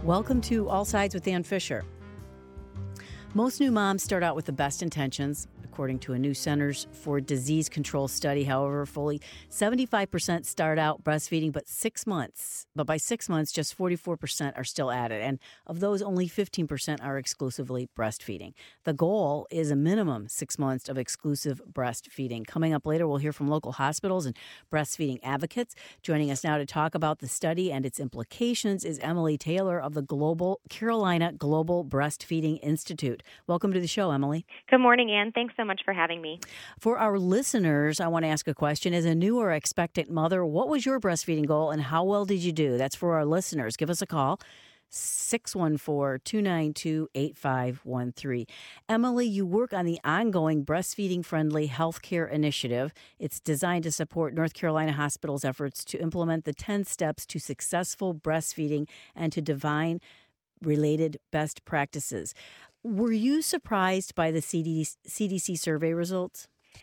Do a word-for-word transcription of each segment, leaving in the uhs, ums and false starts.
Welcome to All Sides with Ann Fisher. Most new moms start out with the best intentions. According to a new Centers for Disease Control study, however, fully seventy-five percent start out breastfeeding, but six months. But by six months, just forty-four percent are still at it. And of those, only fifteen percent are exclusively breastfeeding. The goal is a minimum six months of exclusive breastfeeding. Coming up later, we'll hear from local hospitals and breastfeeding advocates. Joining us now to talk about the study and its implications is Emily Taylor of the Global Carolina Global Breastfeeding Institute. Welcome to the show, Emily. Good morning, Ann. Thanks so much for having me. For our listeners, I want to ask a question. As a new or expectant mother, what was your breastfeeding goal and how well did you do? That's for our listeners. Give us a call, six one four, two nine two, eight five one three. Emily, you work on the ongoing Breastfeeding-Friendly Healthcare Initiative. It's designed to support North Carolina hospitals' efforts to implement the ten steps to successful breastfeeding and to define related best practices. Were you surprised by the C D C survey results?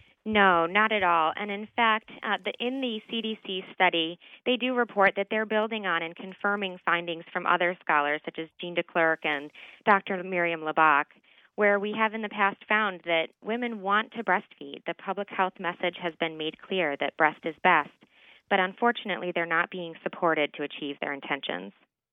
No, not at all. And in fact, uh, the, in the C D C study, they do report that they're building on and confirming findings from other scholars, such as Jean DeClercq and Doctor Miriam Labach, where we have in the past found that women want to breastfeed. The public health message has been made clear that breast is best, but unfortunately, they're not being supported to achieve their intentions.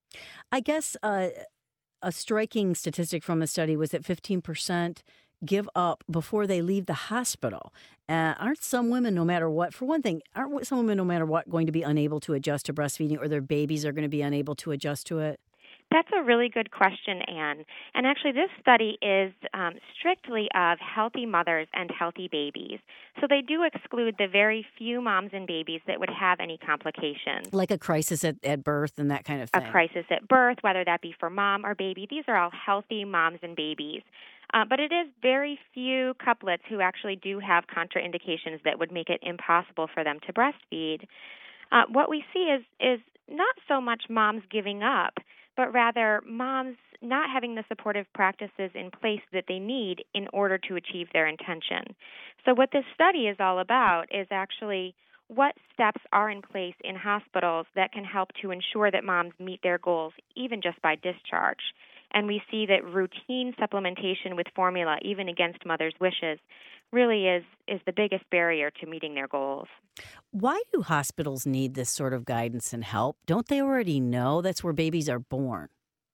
I guess uh, a striking statistic from the study was that fifteen percent give up before they leave the hospital. Uh, aren't some women, no matter what, for one thing, aren't some women, no matter what, going to be unable to adjust to breastfeeding, or their babies are going to be unable to adjust to it? That's a really good question, Anne. And actually, this study is um, strictly of healthy mothers and healthy babies. So they do exclude the very few moms and babies that would have any complications. Like a crisis at, at birth and that kind of thing. A crisis at birth, whether that be for mom or baby. These are all healthy moms and babies. Uh, but it is very few couplets who actually do have contraindications that would make it impossible for them to breastfeed. Uh, what we see is is not so much moms giving up, but rather moms not having the supportive practices in place that they need in order to achieve their intention. So what this study is all about is actually what steps are in place in hospitals that can help to ensure that moms meet their goals, even just by discharge. And we see that routine supplementation with formula, even against mothers' wishes, really is, is the biggest barrier to meeting their goals. Why do hospitals need this sort of guidance and help? Don't they already know that's where babies are born?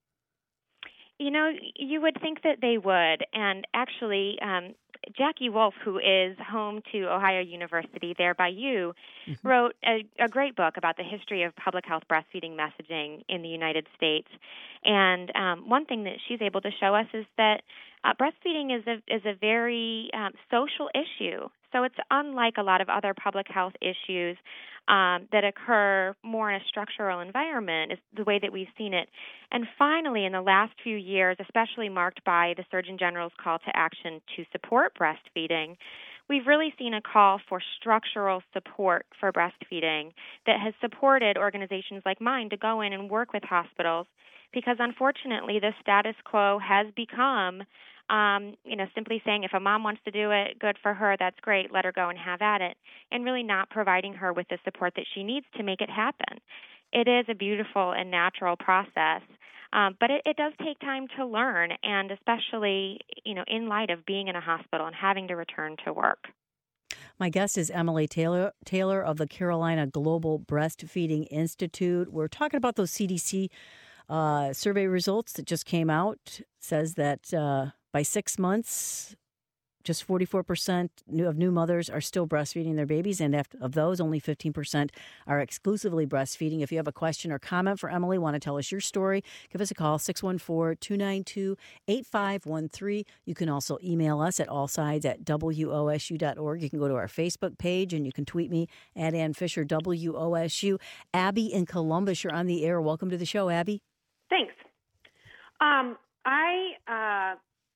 You know, you would think that they would. And actually, um, Jackie Wolf, who is home to Ohio University there by you, mm-hmm. wrote a, a great book about the history of public health breastfeeding messaging in the United States. And um, one thing that she's able to show us is that uh, breastfeeding is a is a very um, social issue. So it's unlike a lot of other public health issues um, that occur more in a structural environment, is the way that we've seen it. And finally, in the last few years, especially marked by the Surgeon General's call to action to support breastfeeding, we've really seen a call for structural support for breastfeeding that has supported organizations like mine to go in and work with hospitals, because unfortunately the status quo has become Um, you know, simply saying if a mom wants to do it, good for her, that's great, let her go and have at it, and really not providing her with the support that she needs to make it happen. It is a beautiful and natural process, um, but it, it does take time to learn, and especially, you know, in light of being in a hospital and having to return to work. My guest is Emily Taylor, Taylor of the Carolina Global Breastfeeding Institute. We're talking about those C D C uh, survey results that just came out. Says that uh, by six months, just forty-four percent of new mothers are still breastfeeding their babies, and of those, only fifteen percent are exclusively breastfeeding. If you have a question or comment for Emily, want to tell us your story, give us a call, six one four, two nine two, eight five one three. You can also email us at allsides at W O S U dot org. You can go to our Facebook page, and you can tweet me at Ann Fisher, W O S U. Abby in Columbus, you're on the air. Welcome to the show, Abby. Thanks. Um, I... Uh...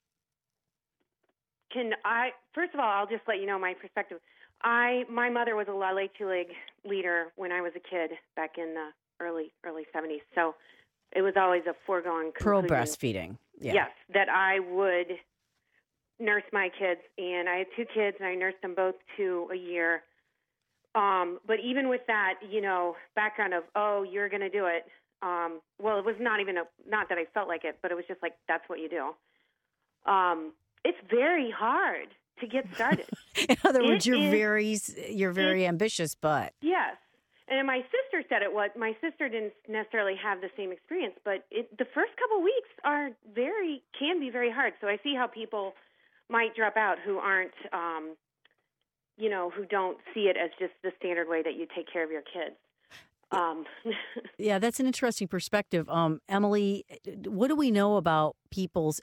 Can I, first of all, I'll just let you know my perspective. I, my mother was a La Leche League leader when I was a kid back in the early, early seventies. So it was always a foregone conclusion. Pro breastfeeding. Yeah. Yes, that I would nurse my kids. And I had two kids, and I nursed them both to a year. Um, but even with that, you know, background of, oh, you're going to do it. Um, well, it was not even a, not that I felt like it, but it was just like, that's what you do. Um, it's very hard to get started. In other words, It you're is- very you're very ambitious, but Yes. And my sister said it was, my sister didn't necessarily have the same experience, but it, the first couple weeks are very, can be very hard. So I see how people might drop out who aren't, um, you know, who don't see it as just the standard way that you take care of your kids. Um, yeah, that's an interesting perspective. Um, Emily, what do we know about people's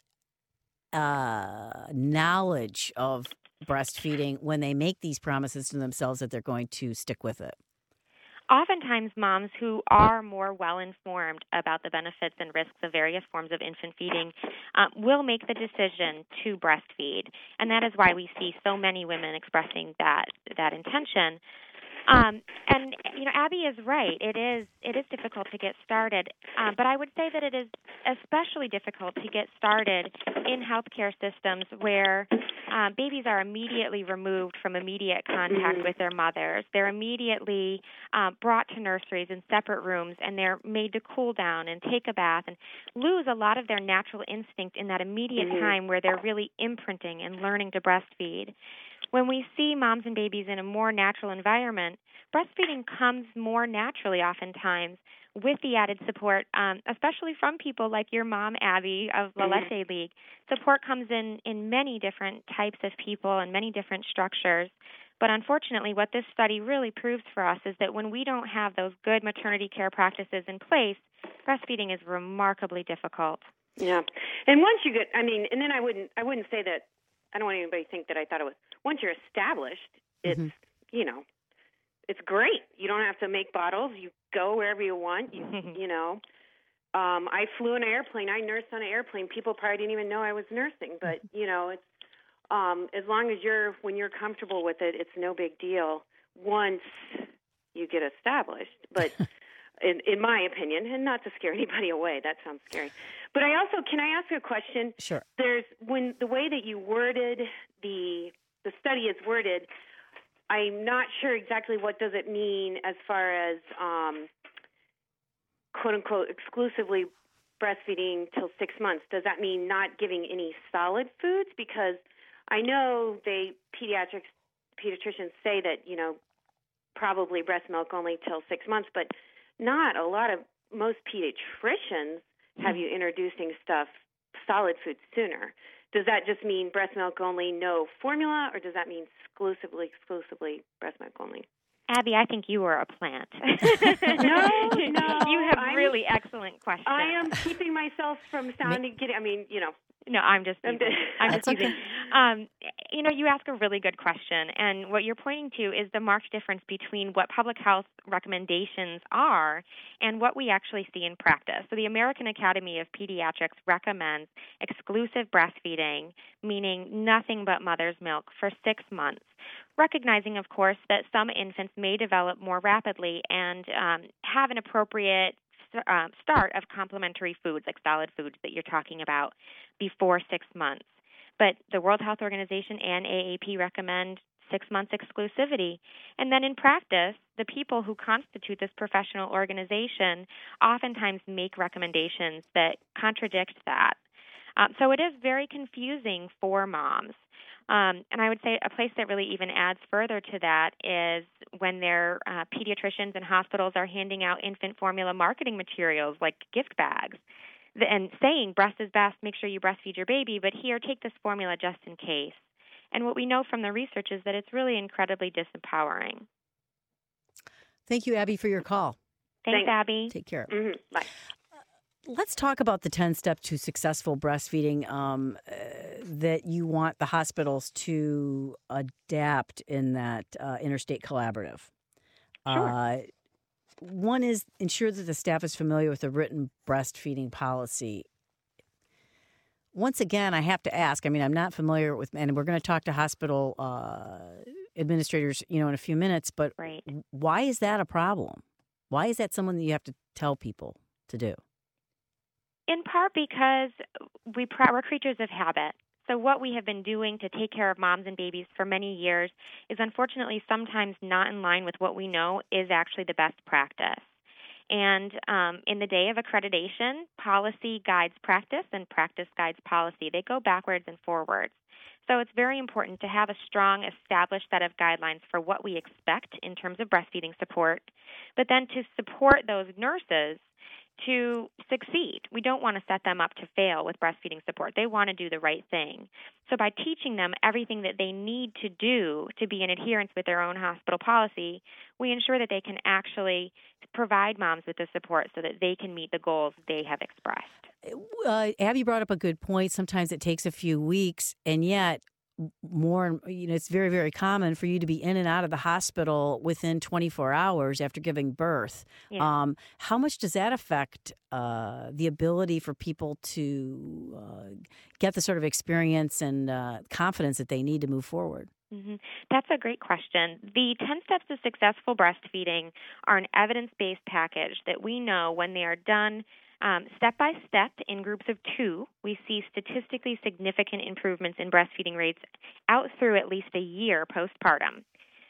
uh, knowledge of breastfeeding when they make these promises to themselves that they're going to stick with it? Oftentimes, moms who are more well-informed about the benefits and risks of various forms of infant feeding um, will make the decision to breastfeed, and that is why we see so many women expressing that that intention. Um, and you know, Abby is right. It is it is difficult to get started, uh, but I would say that it is especially difficult to get started in healthcare systems where uh, babies are immediately removed from immediate contact with their mothers. They're immediately uh, brought to nurseries in separate rooms, and they're made to cool down and take a bath and lose a lot of their natural instinct in that immediate Mhm. time where they're really imprinting and learning to breastfeed. When we see moms and babies in a more natural environment, breastfeeding comes more naturally oftentimes with the added support, um, especially from people like your mom, Abby, of La Leche League. Support comes in, in many different types of people and many different structures. But unfortunately, what this study really proves for us is that when we don't have those good maternity care practices in place, breastfeeding is remarkably difficult. Yeah. And once you get, I mean, and then I wouldn't, I wouldn't say that, I don't want anybody to think that I thought it was, once you're established, it's, mm-hmm. you know, it's great. You don't have to make bottles. You go wherever you want, you, you know. Um, I flew in an airplane. I nursed on an airplane. People probably didn't even know I was nursing, but, you know, it's, um, as long as you're, when you're comfortable with it, it's no big deal once you get established. But in, in my opinion, and not to scare anybody away, that sounds scary. But I also, can I ask you a question? Sure. There's, when the way that you worded the, the study is worded, I'm not sure exactly what does it mean as far as, um, quote unquote, exclusively breastfeeding till six months. Does that mean not giving any solid foods? Because I know they, pediatrics, pediatricians say that, you know, probably breast milk only till six months, but not a lot of, most pediatricians have you introducing stuff, solid foods sooner. Does that just mean breast milk only, no formula, or does that mean exclusively, exclusively breast milk only? Abby, I think you are a plant. no, no. You have I'm, really excellent questions. I am keeping myself from sounding, getting, I mean, you know. No, I'm just teasing. I'm just teasing. Okay. Um, you know, you ask a really good question, and what you're pointing to is the marked difference between what public health recommendations are and what we actually see in practice. So the American Academy of Pediatrics recommends exclusive breastfeeding, meaning nothing but mother's milk, for six months, recognizing, of course, that some infants may develop more rapidly and um, have an appropriate Uh, start of complementary foods, like solid foods that you're talking about, before six months. But the World Health Organization and A A P recommend six months exclusivity. And then in practice, the people who constitute this professional organization oftentimes make recommendations that contradict that. Um, so it is very confusing for moms. Um, and I would say a place that really even adds further to that is when their uh, pediatricians and hospitals are handing out infant formula marketing materials like gift bags and saying breast is best, make sure you breastfeed your baby, but here, take this formula just in case. And what we know from the research is that it's really incredibly disempowering. Thank you, Abby, for your call. Thanks, Thanks. Abby. Take care. Mm-hmm. Bye. Let's talk about the ten steps to successful breastfeeding um, uh, that you want the hospitals to adapt in that uh, interstate collaborative. Sure. Uh, one is ensure that the staff is familiar with the written breastfeeding policy. Once again, I have to ask, I mean, I'm not familiar with, and we're going to talk to hospital uh, administrators, you know, in a few minutes, but Right. why is that a problem? Why is that someone that you have to tell people to do? In part because we, we're creatures of habit. So what we have been doing to take care of moms and babies for many years is unfortunately sometimes not in line with what we know is actually the best practice. And um, in the day of accreditation, policy guides practice and practice guides policy. They go backwards and forwards. So it's very important to have a strong, established set of guidelines for what we expect in terms of breastfeeding support, but then to support those nurses to succeed. We don't want to set them up to fail with breastfeeding support. They want to do the right thing. So by teaching them everything that they need to do to be in adherence with their own hospital policy, we ensure that they can actually provide moms with the support so that they can meet the goals they have expressed. Uh, Abby brought up a good point. Sometimes it takes a few weeks, and yet more, you know, it's very, very common for you to be in and out of the hospital within twenty-four hours after giving birth. Yeah. Um, how much does that affect uh, the ability for people to uh, get the sort of experience and uh, confidence that they need to move forward? Mm-hmm. That's a great question. The ten Steps to Successful Breastfeeding are an evidence-based package that we know when they are done Um, step by step in groups of two, we see statistically significant improvements in breastfeeding rates out through at least a year postpartum.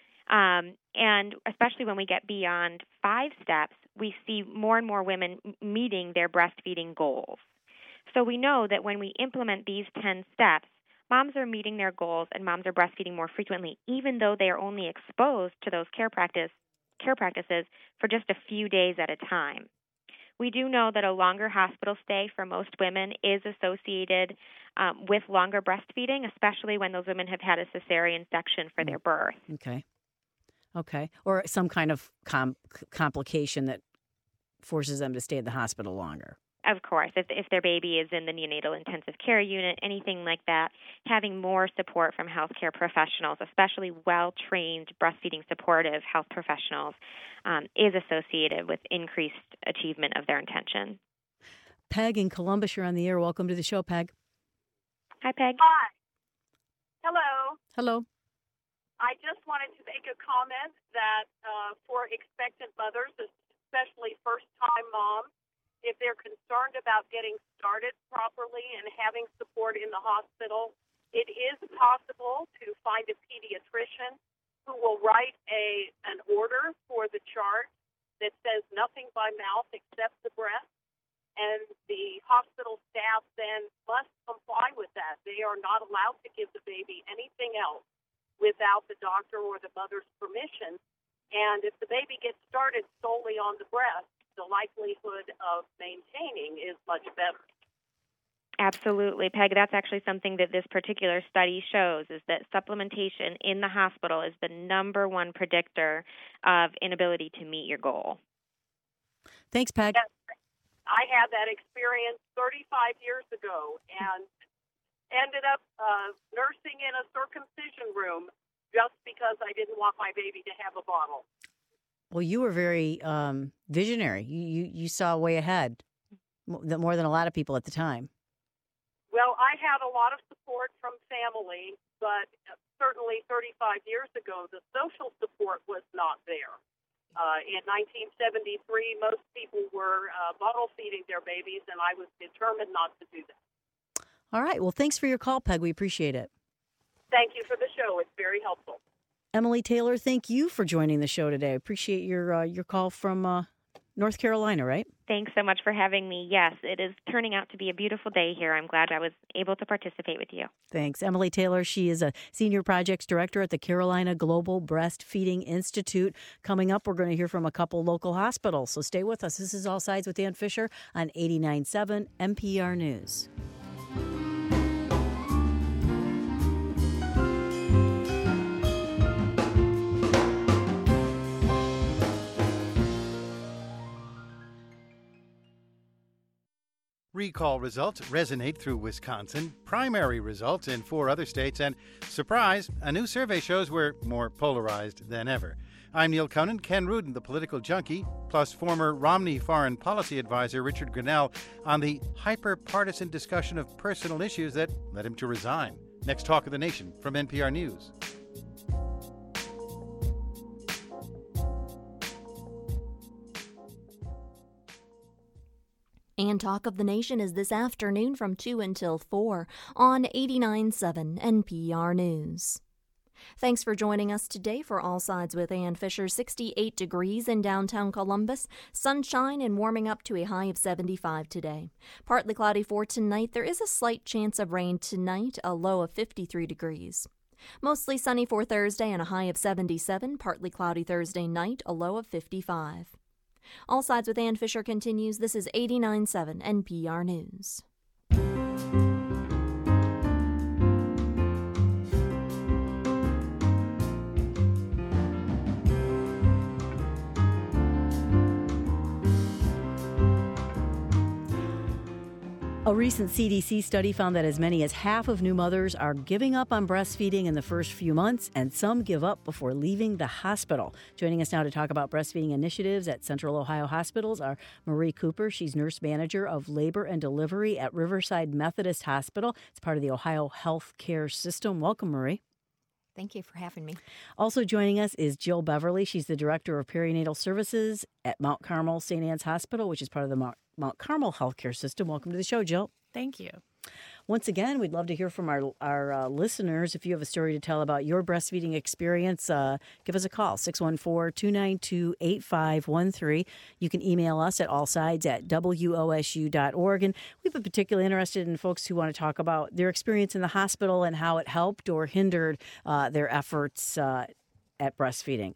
Um, and especially when we get beyond five steps, we see more and more women meeting their breastfeeding goals. So we know that when we implement these ten steps, moms are meeting their goals and moms are breastfeeding more frequently, even though they are only exposed to those care practice care practices for just a few days at a time. We do know that a longer hospital stay for most women is associated um, with longer breastfeeding, especially when those women have had a cesarean section for their birth. Okay. Okay. Or some kind of com- complication that forces them to stay at the hospital longer. Of course, if if their baby is in the neonatal intensive care unit, anything like that, having more support from healthcare professionals, especially well-trained breastfeeding supportive health professionals, um, is associated with increased achievement of their intention. Peg in Columbus, you're on the air. Welcome to the show, Peg. Hi, Peg. Hi. Hello. Hello. I just wanted to make a comment that uh, for expectant mothers, especially first-time moms, if they're concerned about getting started properly and having support in the hospital, it is possible to find a pediatrician who will write a an order for the chart that says nothing by mouth except the breast, and the hospital staff then must comply with that. They are not allowed to give the baby anything else without the doctor or the mother's permission. And if the baby gets started solely on the breast, the likelihood of maintaining is much better. Absolutely, Peg. That's actually something that this particular study shows, is that supplementation in the hospital is the number one predictor of inability to meet your goal. Thanks, Peg. Yes, I had that experience thirty-five years ago and ended up uh, nursing in a circumcision room just because I didn't want my baby to have a bottle. Well, you were very um, visionary. You, you you saw way ahead, more than a lot of people at the time. Well, I had a lot of support from family, but certainly thirty-five years ago, the social support was not there. Uh, in nineteen seventy-three, most people were uh, bottle feeding their babies, and I was determined not to do that. All right. Well, thanks for your call, Peg. We appreciate it. Thank you for the show. It's very helpful. Emily Taylor, thank you for joining the show today. I appreciate your uh, your call from uh, North Carolina, right? Thanks so much for having me. Yes, it is turning out to be a beautiful day here. I'm glad I was able to participate with you. Thanks. Emily Taylor, she is a Senior Projects Director at the Carolina Global Breastfeeding Institute. Coming up, we're going to hear from a couple local hospitals, so stay with us. This is All Sides with Dan Fisher on eighty-nine point seven N P R News. Recall results resonate through Wisconsin, primary results in four other states, and, surprise, a new survey shows we're more polarized than ever. I'm Neil Conan. Ken Rudin, the political junkie, plus former Romney foreign policy advisor Richard Grinnell on the hyper-partisan discussion of personal issues that led him to resign. Next Talk of the Nation from N P R News. And Talk of the Nation is this afternoon from two until four on eighty-nine point seven N P R News. Thanks for joining us today for All Sides with Ann Fisher. sixty-eight degrees in downtown Columbus. Sunshine and warming up to a high of seventy-five today. Partly cloudy for tonight. There is a slight chance of rain tonight, a low of fifty-three degrees. Mostly sunny for Thursday and a high of seventy-seven. Partly cloudy Thursday night, a low of fifty-five. All Sides with Ann Fisher continues. This is eighty-nine point seven N P R News. A recent C D C study found that as many as half of new mothers are giving up on breastfeeding in the first few months, and some give up before leaving the hospital. Joining us now to talk about breastfeeding initiatives at Central Ohio Hospitals are Marie Cooper. She's nurse manager of labor and delivery at Riverside Methodist Hospital. It's part of the Ohio Health Care System. Welcome, Marie. Thank you for having me. Also joining us is Jill Beverly. She's the director of perinatal services at Mount Carmel Saint Anne's Hospital, which is part of the Mount Mount Carmel Healthcare System. Welcome to the show, Jill. Thank you. Once again, we'd love to hear from our our uh, listeners. If you have a story to tell about your breastfeeding experience, uh, give us a call, six one four, two nine two, eight five one three. You can email us at allsides at W O S U dot org. And we've been particularly interested in folks who want to talk about their experience in the hospital and how it helped or hindered uh, their efforts uh, at breastfeeding.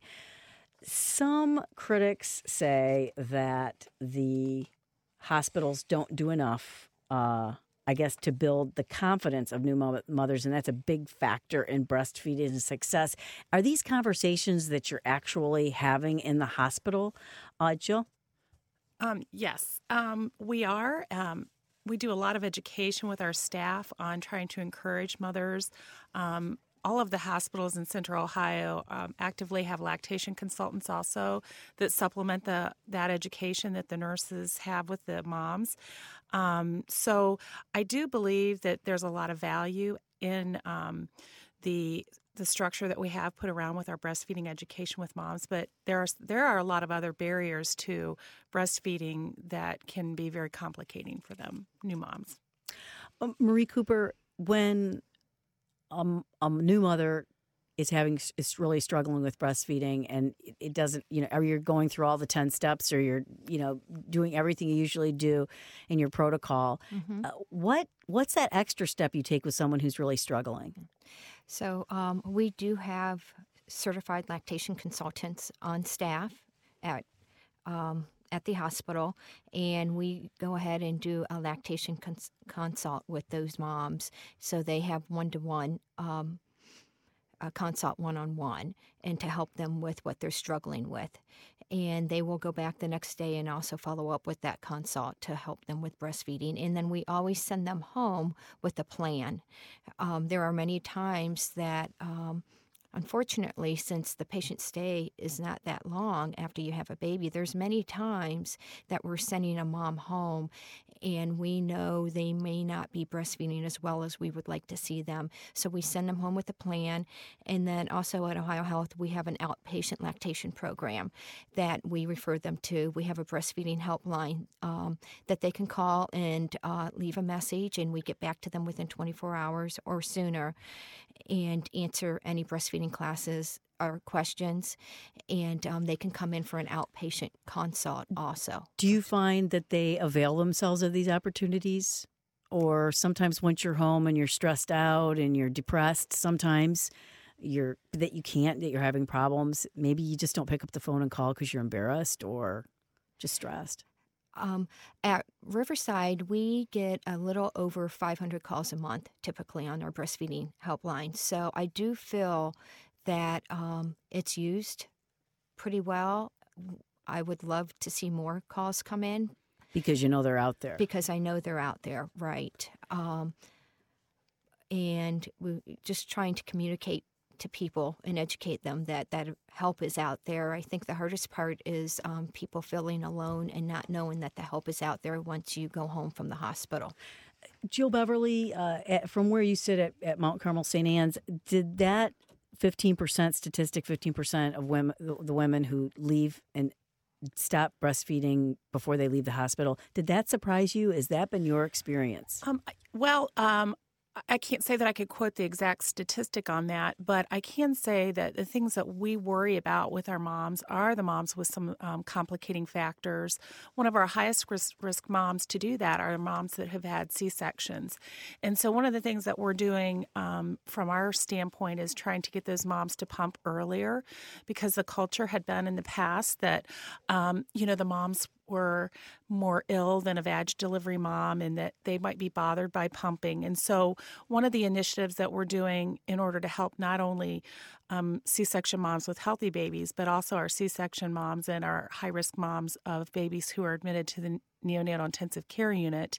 Some critics say that the hospitals don't do enough, uh, I guess, to build the confidence of new mo- mothers, and that's a big factor in breastfeeding success. Are these conversations that you're actually having in the hospital, uh, Jill? Um, yes, um, we are. Um, we do a lot of education with our staff on trying to encourage mothers. Um, All of the hospitals in Central Ohio um, actively have lactation consultants also that supplement the that education that the nurses have with the moms. Um, so I do believe that there's a lot of value in um, the the structure that we have put around with our breastfeeding education with moms, but there are there are a lot of other barriers to breastfeeding that can be very complicating for them, new moms. Um, Marie Cooper, when Um, a new mother is having is really struggling with breastfeeding, and it, it doesn't, you know, are you going through all the ten steps, or you're, you know, doing everything you usually do in your protocol? Mm-hmm. Uh, what what's that extra step you take with someone who's really struggling? So um, we do have certified lactation consultants on staff at um, at the hospital, and we go ahead and do a lactation cons- consult with those moms. So they have one-to-one um, a consult one-on-one, and to help them with what they're struggling with. And they will go back the next day and also follow up with that consult to help them with breastfeeding. And then we always send them home with a plan. Um, there are many times that um, unfortunately, since the patient stay is not that long after you have a baby, there's many times that we're sending a mom home and we know they may not be breastfeeding as well as we would like to see them. So we send them home with a plan. And then also at Ohio Health, we have an outpatient lactation program that we refer them to. We have a breastfeeding helpline um, that they can call and uh, leave a message, and we get back to them within twenty-four hours or sooner and answer any breastfeeding classes or questions, and um, they can come in for an outpatient consult also. Do you find that they avail themselves of these opportunities? Or sometimes once you're home and you're stressed out and you're depressed, sometimes you're that you can't, that you're having problems, maybe you just don't pick up the phone and call because you're embarrassed or just stressed? Um, at Riverside, we get a little over five hundred calls a month typically on our breastfeeding helpline. So I do feel that um, it's used pretty well. I would love to see more calls come in. Because you know they're out there. Because I know they're out there, right. Um, and we're just trying to communicate to people and educate them that that help is out there. I think the hardest part is um, people feeling alone and not knowing that the help is out there once you go home from the hospital. Jill Beverly, uh, at, from where you sit at, at Mount Carmel Saint Anne's, did that fifteen percent statistic, fifteen percent of women, the, the women who leave and stop breastfeeding before they leave the hospital, did that surprise you? Has that been your experience? Um, well, um, I can't say that I could quote the exact statistic on that, but I can say that the things that we worry about with our moms are the moms with some um, complicating factors. One of our highest risk, risk moms to do that are moms that have had C-sections. And so one of the things that we're doing um, from our standpoint is trying to get those moms to pump earlier, because the culture had been in the past that, um, you know, the moms were more ill than a vag delivery mom and that they might be bothered by pumping. And so one of the initiatives that we're doing in order to help not only um, C-section moms with healthy babies, but also our C-section moms and our high-risk moms of babies who are admitted to the neonatal intensive care unit,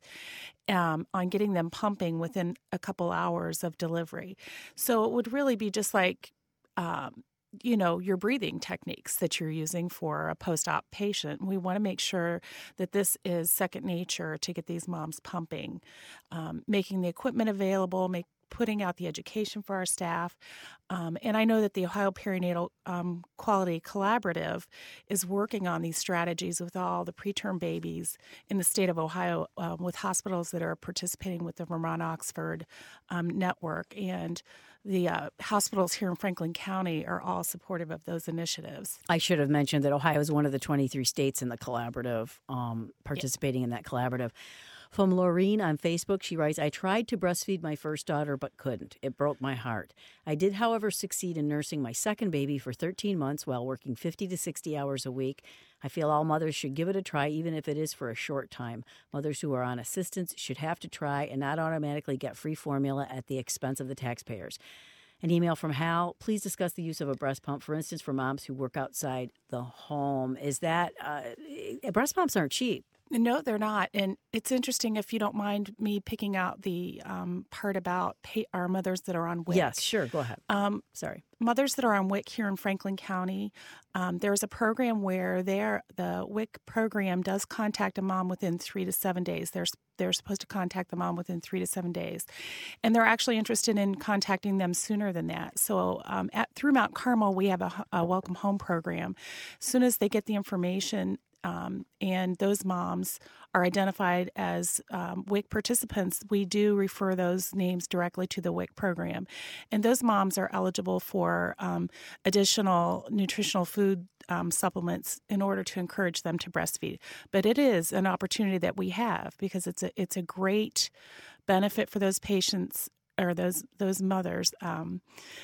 um, on getting them pumping within a couple hours of delivery. So it would really be just like um, you know, your breathing techniques that you're using for a post-op patient. We want to make sure that this is second nature to get these moms pumping, um, making the equipment available, make, putting out the education for our staff. Um, and I know that the Ohio Perinatal um, Quality Collaborative is working on these strategies with all the preterm babies in the state of Ohio, uh, with hospitals that are participating with the Vermont Oxford um, network. And the uh, hospitals here in Franklin County are all supportive of those initiatives. I should have mentioned that Ohio is one of the twenty-three states in the collaborative, um, participating yeah. in that collaborative. From Laureen on Facebook, she writes, I tried to breastfeed my first daughter but couldn't. It broke my heart. I did, however, succeed in nursing my second baby for thirteen months while working fifty to sixty hours a week. I feel all mothers should give it a try, even if it is for a short time. Mothers who are on assistance should have to try and not automatically get free formula at the expense of the taxpayers. An email from Hal, please discuss the use of a breast pump, for instance, for moms who work outside the home. Is that, uh, breast pumps aren't cheap. No, they're not. And it's interesting, if you don't mind me picking out the um, part about pay- our mothers that are on W I C. Yes, sure. Go ahead. Um, Sorry. Mothers that are on W I C here in Franklin County, um, there's a program where they're, the W I C program does contact a mom within three to seven days. They're, they're supposed to contact the mom within three to seven days. And they're actually interested in contacting them sooner than that. So um, at, through Mount Carmel, we have a, a Welcome Home program. As soon as they get the information, Um, and those moms are identified as um, W I C participants, we do refer those names directly to the W I C program. And those moms are eligible for um, additional nutritional food um, supplements in order to encourage them to breastfeed. But it is an opportunity that we have, because it's a it's a great benefit for those patients or those those mothers. Um,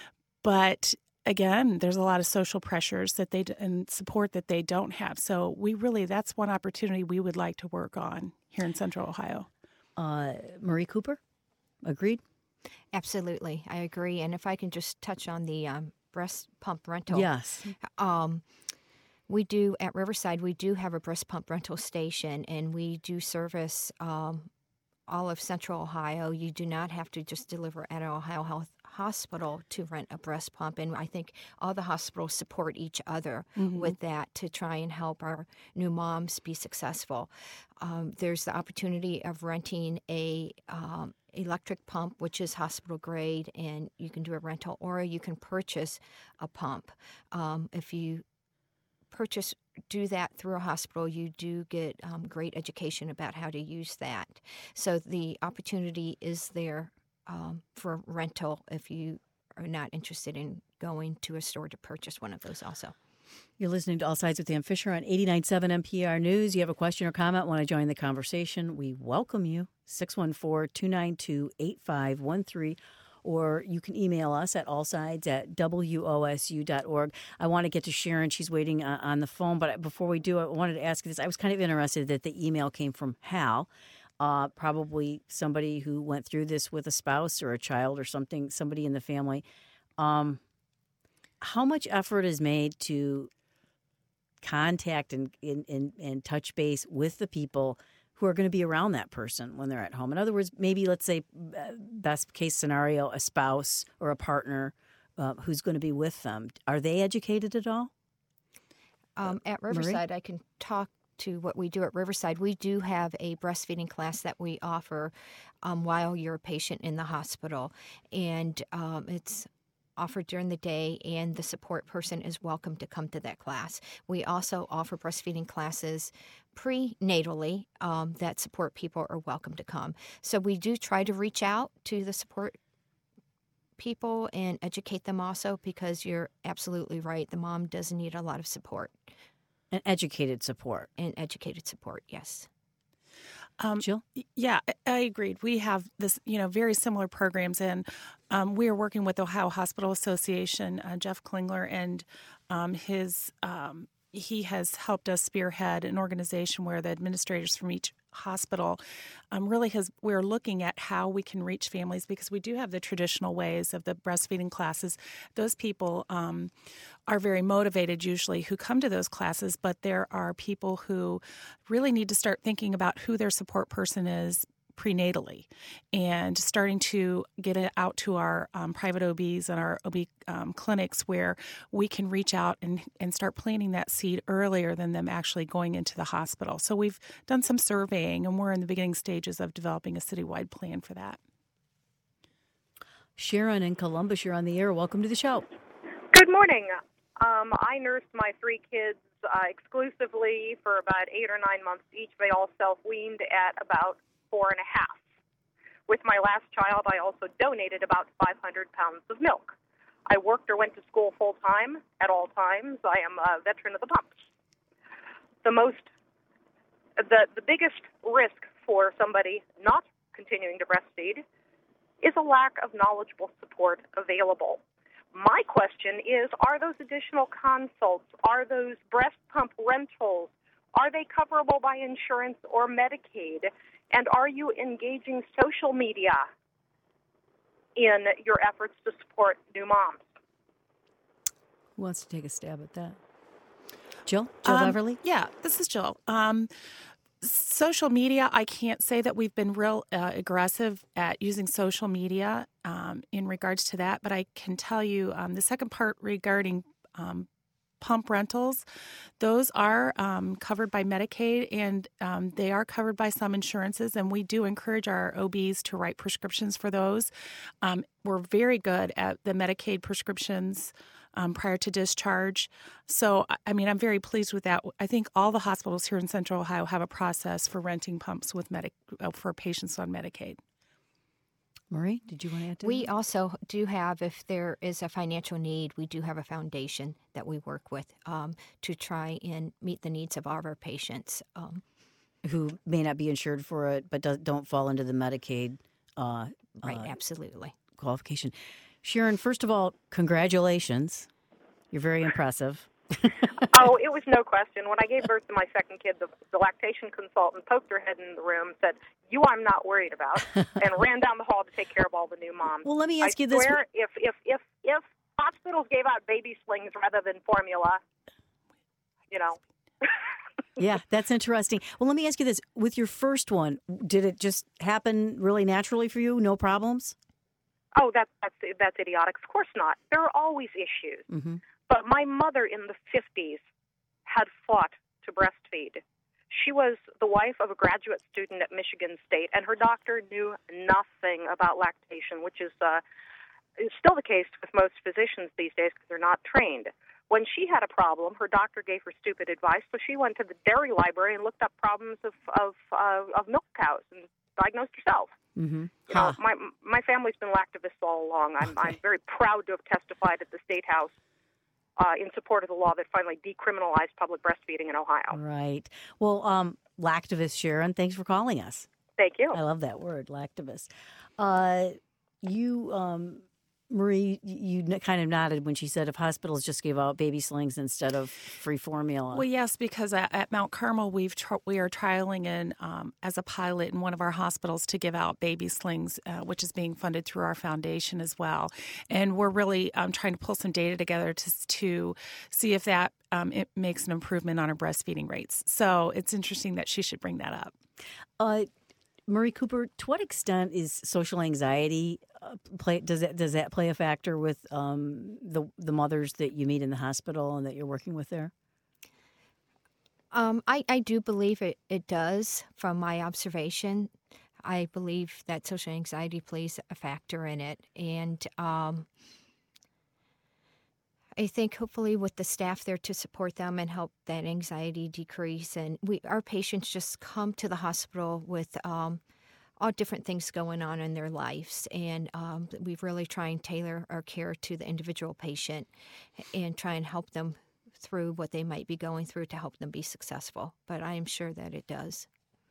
but Again, there's a lot of social pressures that they and support that they don't have. So we really, that's one opportunity we would like to work on here in Central Ohio. Uh, Marie Cooper, agreed? Absolutely, I agree. And if I can just touch on the um, breast pump rental. Yes. Um, we do, at Riverside, we do have a breast pump rental station, and we do service um, all of Central Ohio. You do not have to just deliver at an Ohio Health hospital to rent a breast pump, and I think all the hospitals support each other mm-hmm. with that to try and help our new moms be successful. Um, there's the opportunity of renting a um, electric pump, which is hospital grade, and you can do a rental, or you can purchase a pump. Um, if you purchase do that through a hospital, you do get um, great education about how to use that. So the opportunity is there Um, for rental if you are not interested in going to a store to purchase one of those also. You're listening to All Sides with Ann Fisher on eighty-nine point seven N P R News. You have a question or comment, want to join the conversation, we welcome you. six one four, two nine two, eight five one three, or you can email us at allsides at W O S U dot org. I want to get to Sharon. She's waiting uh, on the phone, but before we do, I wanted to ask you this. I was kind of interested that the email came from Hal. Uh, probably somebody who went through this with a spouse or a child or something, somebody in the family. Um, how much effort is made to contact and, and, and, and touch base with the people who are going to be around that person when they're at home? In other words, maybe let's say uh, best case scenario, a spouse or a partner uh, who's going to be with them. Are they educated at all? Um, at Riverside, Marie? I can talk to what we do at Riverside. We do have a breastfeeding class that we offer um, while you're a patient in the hospital, and um, it's offered during the day, and the support person is welcome to come to that class. We also offer breastfeeding classes prenatally um, that support people are welcome to come. So we do try to reach out to the support people and educate them also, because you're absolutely right. The mom does need a lot of support. And educated support. And educated support, yes. Um, Jill? Yeah, I- I agreed. We have this, you know, very similar programs, and um, we are working with the Ohio Hospital Association, uh, Jeff Klingler, and um, his um, he has helped us spearhead an organization where the administrators from each hospital um, really has we're looking at how we can reach families, because we do have the traditional ways of the breastfeeding classes. Those people um, are very motivated usually who come to those classes, but there are people who really need to start thinking about who their support person is prenatally, and starting to get it out to our um, private O Bs and our O B um, clinics, where we can reach out and, and start planting that seed earlier than them actually going into the hospital. So we've done some surveying, and we're in the beginning stages of developing a citywide plan for that. Sharon in Columbus, you're on the air. Welcome to the show. Good morning. Um, I nursed my three kids uh, exclusively for about eight or nine months each. They all self-weaned at about four and a half. With my last child, I also donated about five hundred pounds of milk. I worked or went to school full-time at all times. I am a veteran of the pumps. The most, the, the biggest risk for somebody not continuing to breastfeed is a lack of knowledgeable support available. My question is, are those additional consults, are those breast pump rentals, are they coverable by insurance or Medicaid? And are you engaging social media in your efforts to support new moms? Who wants to take a stab at that? Jill? Jill um, Beverly? Yeah, this is Jill. Um, social media, I can't say that we've been real uh, aggressive at using social media um, in regards to that, but I can tell you um, the second part regarding um, pump rentals, those are um, covered by Medicaid, and um, they are covered by some insurances, and we do encourage our O Bs to write prescriptions for those. Um, we're very good at the Medicaid prescriptions um, prior to discharge. So, I mean, I'm very pleased with that. I think all the hospitals here in Central Ohio have a process for renting pumps with Medi- uh, for patients on Medicaid. Marie, did you want to add to We that? also do have, if there is a financial need, we do have a foundation that we work with um, to try and meet the needs of all of our patients. Um, Who may not be insured for it, but do, don't fall into the Medicaid uh, right, uh, absolutely. qualification. Sharon, first of all, congratulations. You're very impressive. Oh, it was no question. When I gave birth to my second kid, the, the lactation consultant poked her head in the room, said, "You I'm not worried about," and ran down the hall to take care of all the new moms. Well, let me ask I you this. swear, if, if, if, if hospitals gave out baby slings rather than formula, you know. Yeah, that's interesting. Well, let me ask you this. With your first one, did it just happen really naturally for you? No problems? Oh, that's, that's, that's idiotic. Of course not. There are always issues. Mm-hmm. But my mother in the fifties had fought to breastfeed. She was the wife of a graduate student at Michigan State, and her doctor knew nothing about lactation, which is, uh, is still the case with most physicians these days because they're not trained. When she had a problem, her doctor gave her stupid advice, so she went to the dairy library and looked up problems of of, uh, of milk cows and diagnosed herself. Mm-hmm. You know, my my family's been lactivists all along. I'm Okay. I'm very proud to have testified at the State House Uh, in support of the law that finally decriminalized public breastfeeding in Ohio. Right. Well, um, lactivist Sharon, thanks for calling us. Thank you. I love that word, lactivist. Uh, you, um, Marie, you kind of nodded when she said if hospitals just gave out baby slings instead of free formula. Well, yes, because at, at Mount Carmel, we've tr- we are trialing in um, as a pilot in one of our hospitals to give out baby slings, uh, which is being funded through our foundation as well. And we're really um, trying to pull some data together to to see if that um, it makes an improvement on our breastfeeding rates. So it's interesting that she should bring that up. Uh, Marie Cooper, to what extent is social anxiety uh, play? Does that does that play a factor with um, the the mothers that you meet in the hospital and that you're working with there? Um, I, I do believe it, it does from my observation. I believe that social anxiety plays a factor in it. And um, I think hopefully with the staff there to support them and help that anxiety decrease. And we, our patients just come to the hospital with um, all different things going on in their lives. And um, we really try and tailor our care to the individual patient and try and help them through what they might be going through to help them be successful. But I am sure that it does.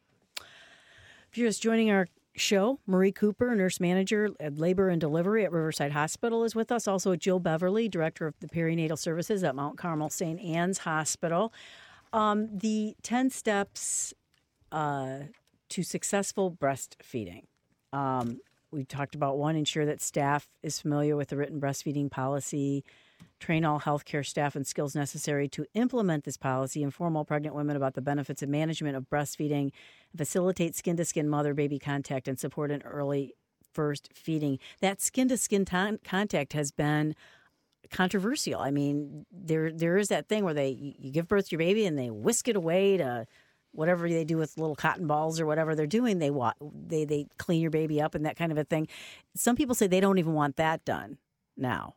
If you're just joining our show, Marie Cooper, nurse manager at labor and delivery at Riverside Hospital, is with us. Also, Jill Beverly, director of the perinatal services at Mount Carmel Saint Anne's Hospital. Um, the ten steps uh, to successful breastfeeding. Um, we talked about one, ensure that staff is familiar with the written breastfeeding policy. Train all healthcare staff and skills necessary to implement this policy. Inform all pregnant women about the benefits and management of breastfeeding. Facilitate skin-to-skin mother-baby contact and support an early first feeding. That skin-to-skin t- contact has been controversial. I mean, there there is that thing where they you give birth to your baby and they whisk it away to whatever they do with little cotton balls or whatever they're doing. They wa- they they clean your baby up and that kind of a thing. Some people say they don't even want that done now.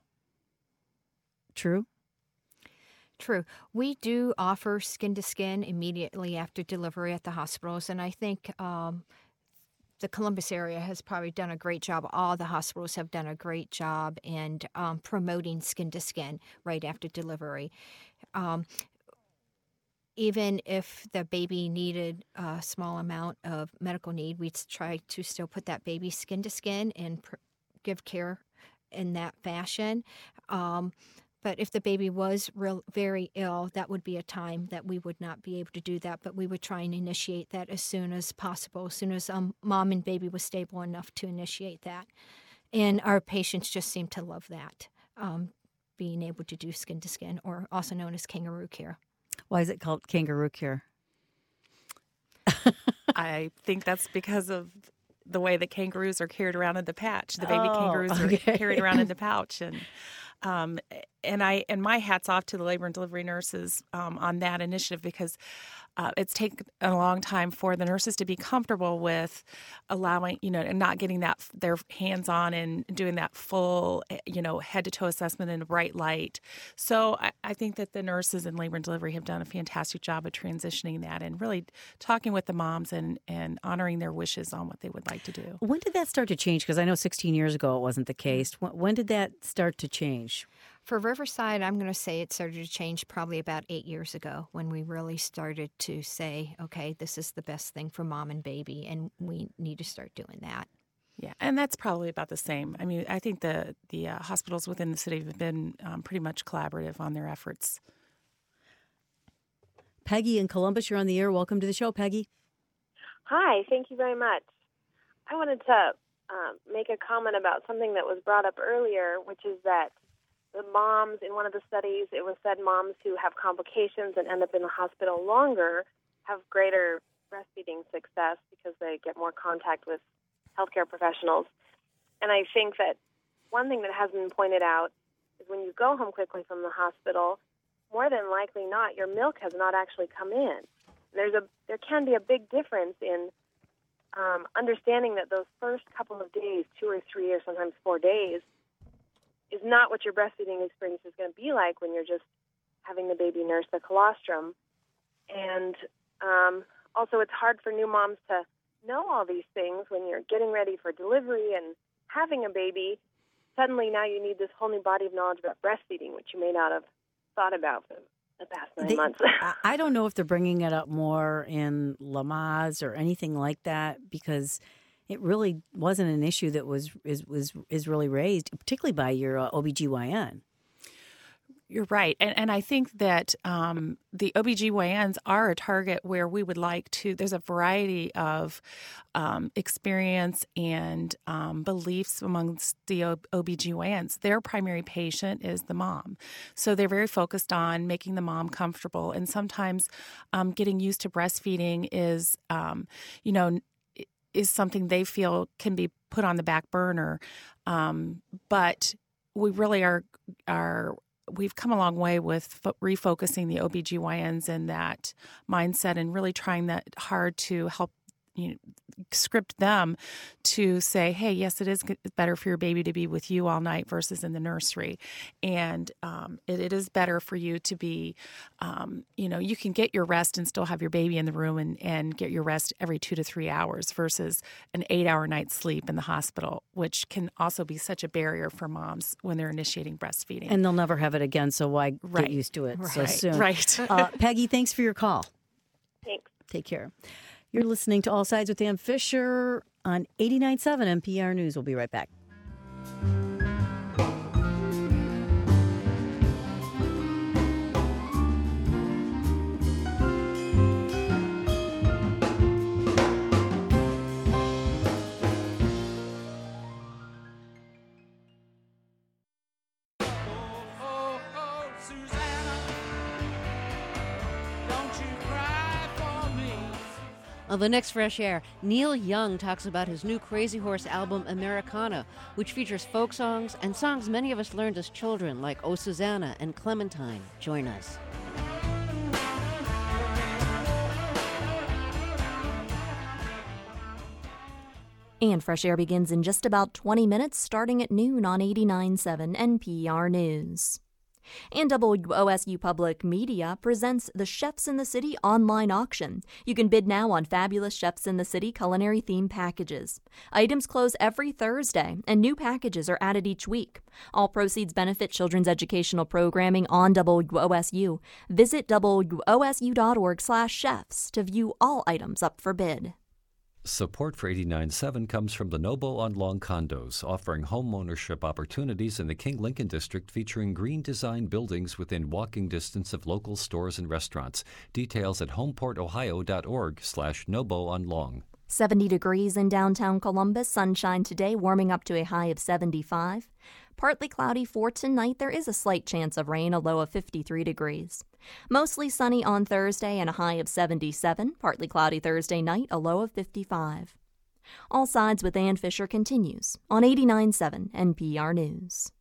True? True. We do offer skin-to-skin immediately after delivery at the hospitals, and I think um, the Columbus area has probably done a great job. All the hospitals have done a great job in um, promoting skin-to-skin right after delivery. Um, even if the baby needed a small amount of medical need, we'd try to still put that baby skin-to-skin and pr- give care in that fashion. Um But if the baby was real, very ill, that would be a time that we would not be able to do that. But we would try and initiate that as soon as possible, as soon as um, mom and baby was stable enough to initiate that. And our patients just seem to love that, um, being able to do skin-to-skin, or also known as kangaroo care. Why is it called kangaroo care? I think that's because of the way that kangaroos are carried around in the pouch. The baby Oh, kangaroos okay. are carried around in the pouch. And Um, and I and my hat's off to the labor and delivery nurses um, on that initiative, because uh, it's taken a long time for the nurses to be comfortable with allowing, you know, and not getting that their hands on and doing that full, you know, head to toe assessment in a bright light. So I, I think that the nurses in labor and delivery have done a fantastic job of transitioning that and really talking with the moms and, and honoring their wishes on what they would like to do. When did that start to change? Because I know sixteen years ago it wasn't the case. When, when did that start to change? For Riverside, I'm going to say it started to change probably about eight years ago when we really started to say, okay, this is the best thing for mom and baby, and we need to start doing that. Yeah, and that's probably about the same. I mean, I think the, the uh, hospitals within the city have been um, pretty much collaborative on their efforts. Peggy in Columbus, you're on the air. Welcome to the show, Peggy. Hi, thank you very much. I wanted to um, make a comment about something that was brought up earlier, which is that the moms, in one of the studies, it was said moms who have complications and end up in the hospital longer have greater breastfeeding success because they get more contact with healthcare professionals. And I think that one thing that hasn't been pointed out is when you go home quickly from the hospital, more than likely not, your milk has not actually come in. There's a there can be a big difference in um, understanding that those first couple of days, two or three or sometimes four days, is not what your breastfeeding experience is going to be like when you're just having the baby nurse the colostrum. And um, also it's hard for new moms to know all these things when you're getting ready for delivery and having a baby. Suddenly now you need this whole new body of knowledge about breastfeeding, which you may not have thought about for the past nine They, months. I don't know if they're bringing it up more in Lamaze or anything like that, because it really wasn't an issue that was is was is really raised, particularly by your uh, O B G Y N. You're right. And and I think that um, the O B G Y Ns are a target where we would like to, there's a variety of um, experience and um, beliefs amongst the O B G Y Ns. Their primary patient is the mom. So they're very focused on making the mom comfortable. And sometimes um, getting used to breastfeeding is, um, you know, is something they feel can be put on the back burner. Um, but we really are are we've come a long way with fo- refocusing the O B G Y Ns in that mindset and really trying that hard to help you know, script them to say, hey, yes, it is better for your baby to be with you all night versus in the nursery. And um, it, it is better for you to be, um, you know, you can get your rest and still have your baby in the room and, and get your rest every two to three hours versus an eight-hour night's sleep in the hospital, which can also be such a barrier for moms when they're initiating breastfeeding. And they'll never have it again, so why right. get used to it right. so soon? Right. uh, Peggy, thanks for your call. Thanks. Take care. You're listening to All Sides with Ann Fisher on eighty-nine point seven N P R News. We'll be right back. On the next Fresh Air, Neil Young talks about his new Crazy Horse album, Americana, which features folk songs and songs many of us learned as children, like Oh Susanna and Clementine. Join us. And Fresh Air begins in just about twenty minutes, starting at noon on eighty-nine point seven N P R News. And W O S U Public Media presents the Chefs in the City online auction. You can bid now on fabulous Chefs in the City culinary theme packages. Items close every Thursday, and new packages are added each week. All proceeds benefit children's educational programming on W O S U. Visit W O S U dot org slash chefs to view all items up for bid. Support for eighty-nine point seven comes from the Nobo on Long Condos, offering home ownership opportunities in the King Lincoln District featuring green design buildings within walking distance of local stores and restaurants. Details at homeport ohio dot org slash Nobo on Long. seventy degrees in downtown Columbus, sunshine today, warming up to a high of seventy-five. Partly cloudy for tonight. There is a slight chance of rain, a low of fifty-three degrees. Mostly sunny on Thursday and a high of seventy-seven. Partly cloudy Thursday night, a low of fifty-five. All Sides with Ann Fisher continues on eighty-nine point seven N P R News.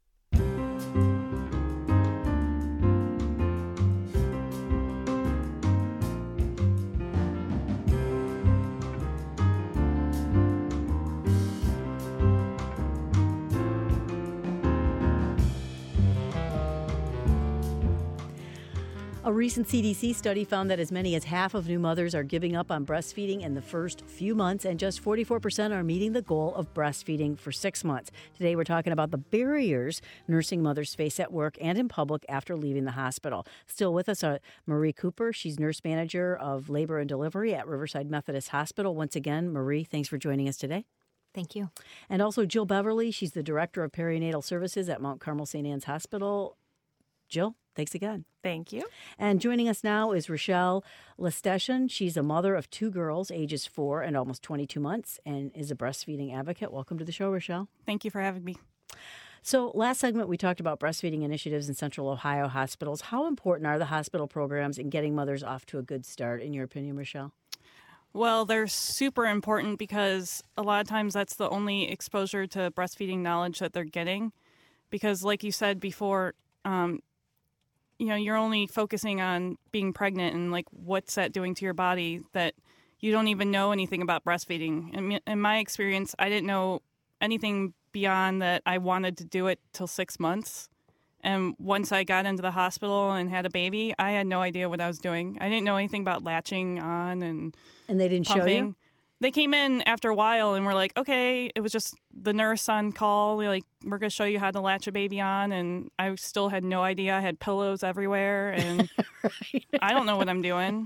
A recent C D C study found that as many as half of new mothers are giving up on breastfeeding in the first few months, and just forty-four percent are meeting the goal of breastfeeding for six months. Today, we're talking about the barriers nursing mothers face at work and in public after leaving the hospital. Still with us, uh, Marie Cooper. She's nurse manager of labor and delivery at Riverside Methodist Hospital. Once again, Marie, thanks for joining us today. Thank you. And also Jill Beverly. She's the director of perinatal services at Mount Carmel Saint Anne's Hospital. Jill, thanks again. Thank you. And joining us now is Rochelle Lestetian. She's a mother of two girls, ages four and almost twenty-two months, and is a breastfeeding advocate. Welcome to the show, Rochelle. Thank you for having me. So last segment, we talked about breastfeeding initiatives in Central Ohio hospitals. How important are the hospital programs in getting mothers off to a good start, in your opinion, Rochelle? Well, they're super important because a lot of times that's the only exposure to breastfeeding knowledge that they're getting. Because like you said before, um, you know, you're only focusing on being pregnant and like what's that doing to your body, that you don't even know anything about breastfeeding. In, in my experience, I didn't know anything beyond that I wanted to do it till six months. And once I got into the hospital and had a baby, I had no idea what I was doing. I didn't know anything about latching on and And they didn't pumping. show you? They came in after a while and were like, okay, it was just the nurse on call. They're like, we're going to show you how to latch a baby on. And I still had no idea. I had pillows everywhere and right. I don't know what I'm doing.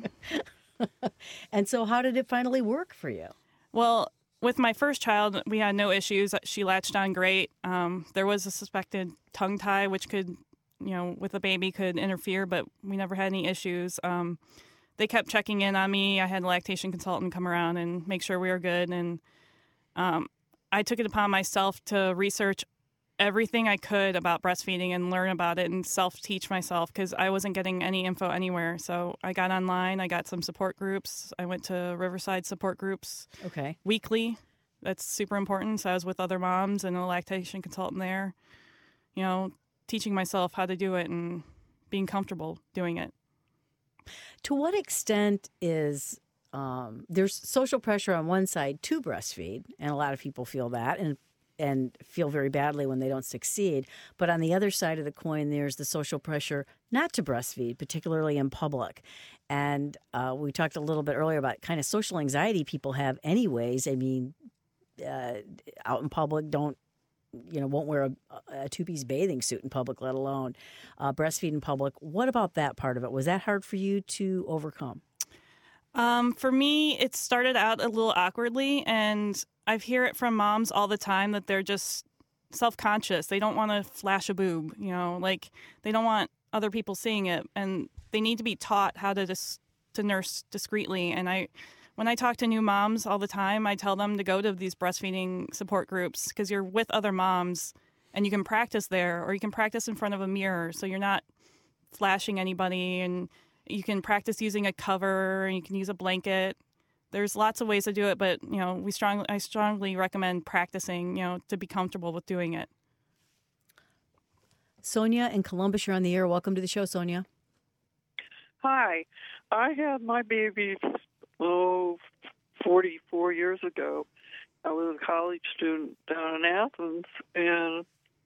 And so how did it finally work for you? Well, with my first child, we had no issues. She latched on great. Um, there was a suspected tongue tie, which could, you know, with a baby could interfere, but we never had any issues. Um, they kept checking in on me. I had a lactation consultant come around and make sure we were good. And um, I took it upon myself to research everything I could about breastfeeding and learn about it and self-teach myself because I wasn't getting any info anywhere. So I got online. I got some support groups. I went to Riverside support groups okay. weekly. That's super important. So I was with other moms and a lactation consultant there, you know, teaching myself how to do it and being comfortable doing it. To what extent is um, there's social pressure on one side to breastfeed, and a lot of people feel that and and feel very badly when they don't succeed. But on the other side of the coin, there's the social pressure not to breastfeed, particularly in public. And uh, we talked a little bit earlier about kind of social anxiety people have anyways. I mean, uh, out in public, don't, you know, won't wear a, a two-piece bathing suit in public, let alone uh, breastfeed in public. What about that part of it? Was that hard for you to overcome? Um, for me, it started out a little awkwardly, and I hear it from moms all the time that they're just self-conscious. They don't want to flash a boob, you know, like they don't want other people seeing it, and they need to be taught how to dis- to nurse discreetly. And I, when I talk to new moms all the time, I tell them to go to these breastfeeding support groups because you're with other moms and you can practice there, or you can practice in front of a mirror, so you're not flashing anybody, and you can practice using a cover, and you can use a blanket. There's lots of ways to do it, but you know, we strongly I strongly recommend practicing, you know, to be comfortable with doing it. Sonia in Columbus, you're on the air. Welcome to the show, Sonia. Hi. I had my baby, oh, forty-four years ago. I was a college student down in Athens, and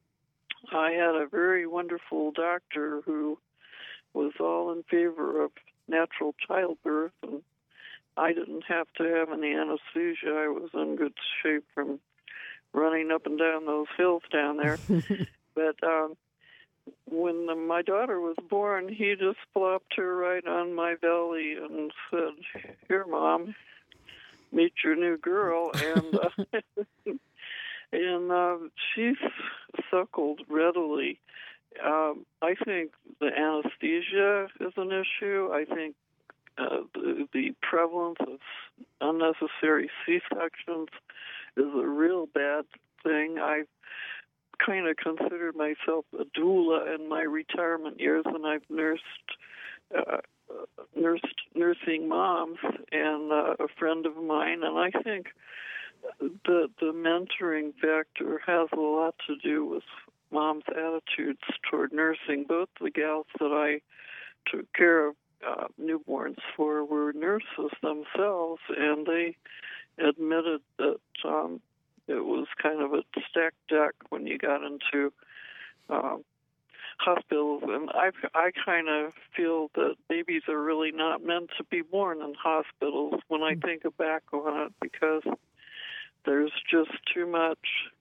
I had a very wonderful doctor who was all in favor of natural childbirth, and I didn't have to have any anesthesia. I was in good shape from running up and down those hills down there. But um, when the, my daughter was born, he just plopped her right on my belly and said, "Here, Mom, meet your new girl." And uh, and uh, she suckled readily. Um, I think the anesthesia is an issue. I think uh, the, the prevalence of unnecessary C-sections is a real bad thing. I've kind of considered myself a doula in my retirement years, and I've nursed uh, nursed nursing moms and uh, a friend of mine, and I think the the mentoring factor has a lot to do with mom's attitudes toward nursing. Both the gals that I took care of uh, newborns for were nurses themselves, and they admitted that um, it was kind of a stacked deck when you got into um, hospitals. And I, I kind of feel that babies are really not meant to be born in hospitals when I think back on it, because there's just too much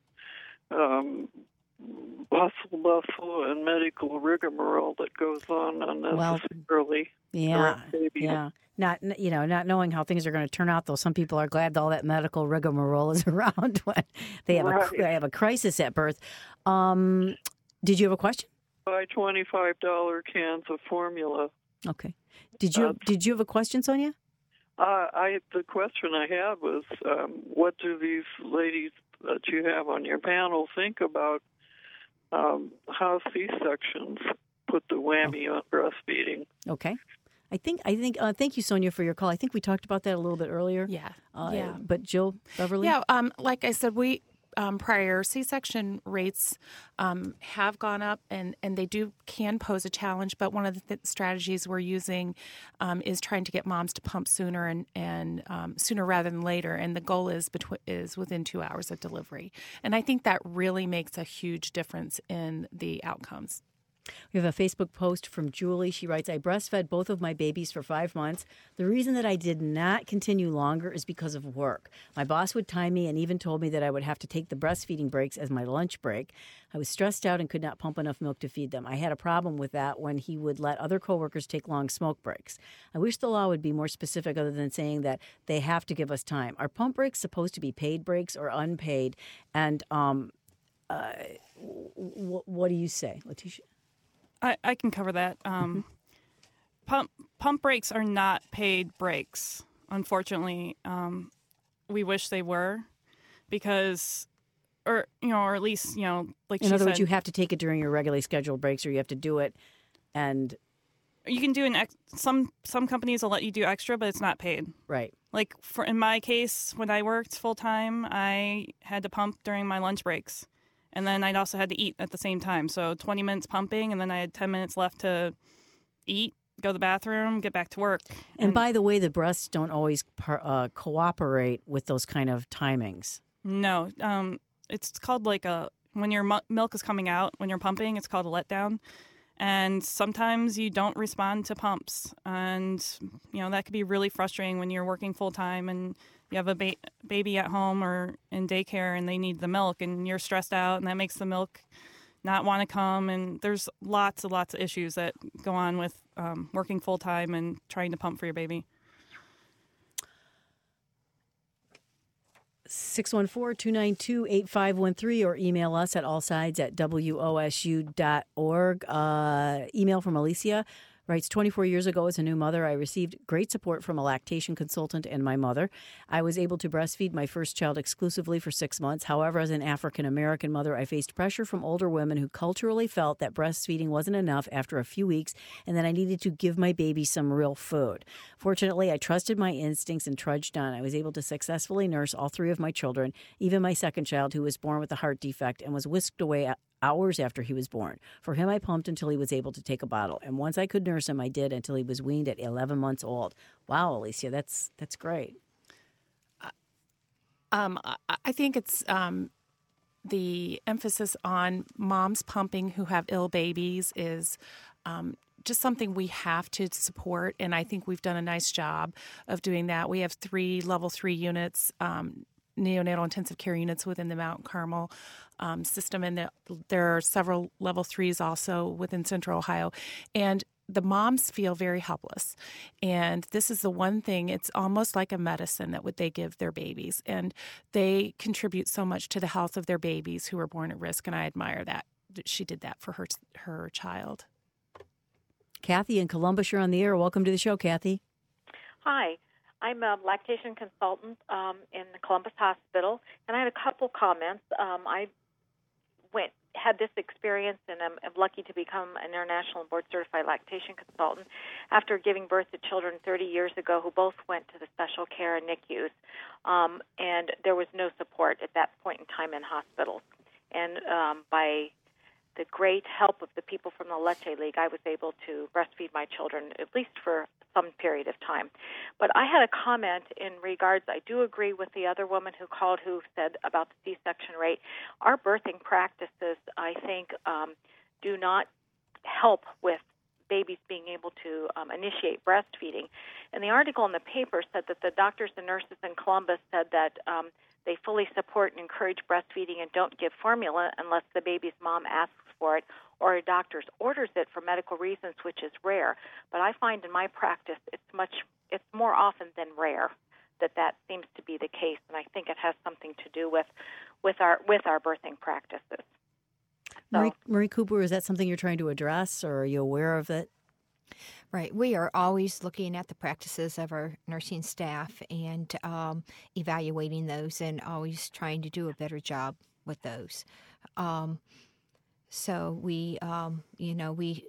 um, bustle, bustle, and medical rigmarole that goes on unnecessarily. Well, yeah, yeah. Not, you know, not knowing how things are going to turn out, though. Some people are glad all that medical rigmarole is around when they have right. a they have a crisis at birth. Um, did you have a question? Buy twenty-five dollar cans of formula. Okay. Did you uh, did you have a question, Sonia? Uh, I the question I had was, um, what do these ladies that you have on your panel think about um, how C-sections put the whammy oh. on breastfeeding? Okay. I think, I think, uh, thank you, Sonia, for your call. I think we talked about that a little bit earlier. Yeah. Uh, yeah. But Jill Beverly? Yeah. Um, like I said, we, um, prior C-section rates um, have gone up, and, and they do can pose a challenge. But one of the th- strategies we're using um, is trying to get moms to pump sooner and, and um, sooner rather than later. And the goal is between is within two hours of delivery. And I think that really makes a huge difference in the outcomes. We have a Facebook post from Julie. She writes, I breastfed both of my babies for five months. The reason that I did not continue longer is because of work. My boss would time me and even told me that I would have to take the breastfeeding breaks as my lunch break. I was stressed out and could not pump enough milk to feed them. I had a problem with that when he would let other coworkers take long smoke breaks. I wish the law would be more specific other than saying that they have to give us time. Are pump breaks supposed to be paid breaks or unpaid? And um, uh, w- what do you say, Letitia? I, I can cover that. Um, mm-hmm. Pump pump breaks are not paid breaks, unfortunately. Um, we wish they were, because, or you know, or at least you know, like in she other said, words, you have to take it during your regularly scheduled breaks, or you have to do it, and you can do an ex- some some companies will let you do extra, but it's not paid. Right. Like for in my case, when I worked full time, I had to pump during my lunch breaks. And then I'd also had to eat at the same time. So twenty minutes pumping, and then I had ten minutes left to eat. go to the bathroom, get back to work. And, and by the way, the breasts don't always par, uh, cooperate with those kind of timings. No, um, it's called like a when your mu- milk is coming out when you're pumping. It's called a letdown, and sometimes you don't respond to pumps, and you know that could be really frustrating when you're working full time and you have a ba- baby at home or in daycare and they need the milk, and you're stressed out, and that makes the milk not want to come. And there's lots and lots of issues that go on with um, working full time and trying to pump for your baby. six one four, two nine two, eight five one three or email us at allsides at W O S U dot org. Uh, email from Alicia. Writes, twenty-four years ago, as a new mother, I received great support from a lactation consultant and my mother. I was able to breastfeed my first child exclusively for six months. However, as an African-American mother, I faced pressure from older women who culturally felt that breastfeeding wasn't enough after a few weeks and that I needed to give my baby some real food. Fortunately, I trusted my instincts and trudged on. I was able to successfully nurse all three of my children, even my second child, who was born with a heart defect and was whisked away hours after he was born. For him, I pumped until he was able to take a bottle. And once I could nurse him, I did until he was weaned at eleven months old. Wow, Alicia, that's that's great. Um, I think it's um, the emphasis on moms pumping who have ill babies is um, just something we have to support. And I think we've done a nice job of doing that. We have three level three units, um, neonatal intensive care units within the Mount Carmel um, system. And the, there are several level threes also within Central Ohio. And the moms feel very helpless. And this is the one thing, it's almost like a medicine that would they give their babies. And they contribute so much to the health of their babies who are born at risk. And I admire that she did that for her her child. Kathy in Columbus, you're on the air. Welcome to the show, Kathy. Hi. I'm a lactation consultant um, in the Columbus Hospital, and I had a couple comments. Um, I went had this experience, and I'm, I'm lucky to become an international and board-certified lactation consultant after giving birth to children thirty years ago who both went to the special care and N I C Us, um, and there was no support at that point in time in hospitals. And um, by the great help of the people from the Leche League, I was able to breastfeed my children, at least for some period of time. But I had a comment in regards, I do agree with the other woman who called who said about the C-section rate. Our birthing practices, I think, um, do not help with babies being able to um, initiate breastfeeding. And the article in the paper said that the doctors and nurses in Columbus said that um, they fully support and encourage breastfeeding and don't give formula unless the baby's mom asks for it or a doctor orders it for medical reasons, which is rare. But I find in my practice it's much, it's more often than rare that that seems to be the case, and I think it has something to do with, with our with our birthing practices. So, Marie, Marie Cooper, is that something you're trying to address, or are you aware of it? Right. We are always looking at the practices of our nursing staff and um, evaluating those and always trying to do a better job with those. Um, so we, um, you know, we,